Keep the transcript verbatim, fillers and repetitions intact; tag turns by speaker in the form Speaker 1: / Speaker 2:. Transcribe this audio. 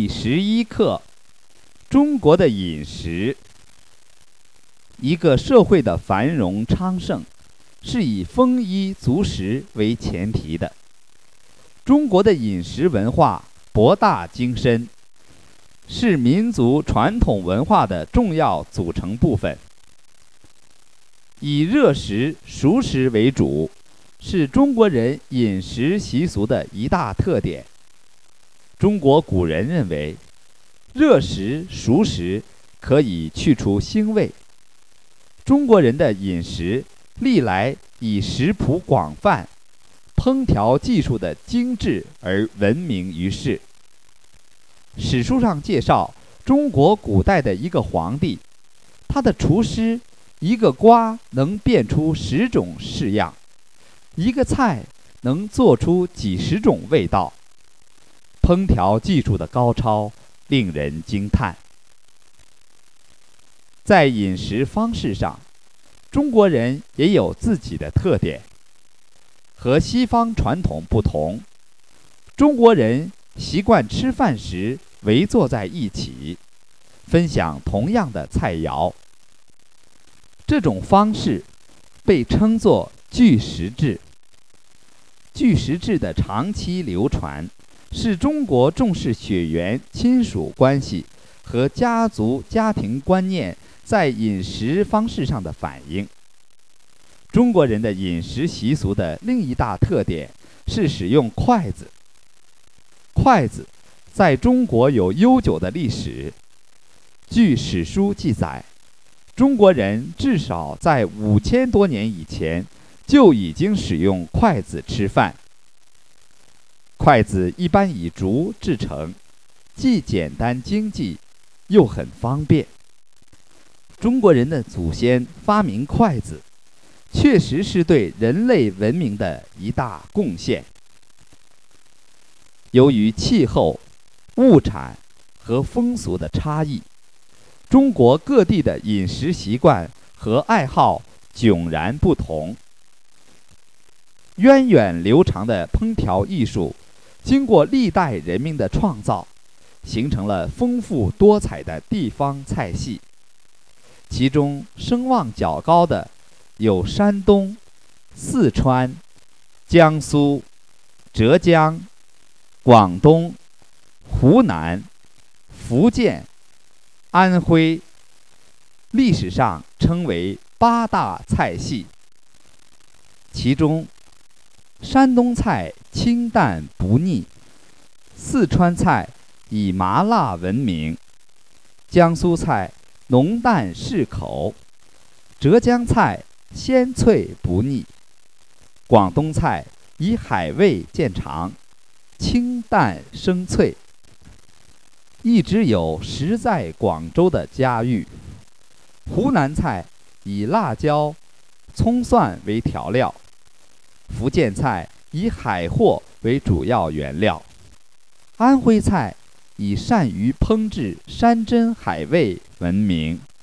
Speaker 1: 第十一课：中国的饮食。一个社会的繁荣昌盛，是以丰衣足食为前提的。中国的饮食文化博大精深，是民族传统文化的重要组成部分。以热食、熟食为主，是中国人饮食习俗的一大特点。中国古人认为，热食、熟食可以去除腥味。中国人的饮食历来以食谱广泛、烹调技术的精致而闻名于世。史书上介绍，中国古代的一个皇帝，他的厨师一个瓜能变出十种式样，一个菜能做出几十种味道。烹调技术的高超令人惊叹。在饮食方式上，中国人也有自己的特点。和西方传统不同，中国人习惯吃饭时围坐在一起，分享同样的菜肴。这种方式被称作聚食制。聚食制的长期流传，是中国重视血缘亲属关系和家族家庭观念在饮食方式上的反映。中国人的饮食习俗的另一大特点是使用筷子。筷子在中国有悠久的历史。据史书记载，中国人至少在五千多年以前就已经使用筷子吃饭。筷子一般以竹制成，既简单经济，又很方便。中国人的祖先发明筷子，确实是对人类文明的一大贡献。由于气候、物产和风俗的差异，中国各地的饮食习惯和爱好迥然不同。源远流长的烹调艺术经过历代人民的创造，形成了丰富多彩的地方菜系。其中声望较高的有山东、四川、江苏、浙江、广东、湖南、福建、安徽，历史上称为八大菜系。其中山东菜清淡不腻，四川菜以麻辣闻名，江苏菜浓淡适口，浙江菜鲜脆不腻，广东菜以海味见长，清淡生脆，一直有食在广州的家誉。湖南菜以辣椒、葱蒜为调料，福建菜以海货为主要原料，安徽菜以善于烹制山珍海味闻名。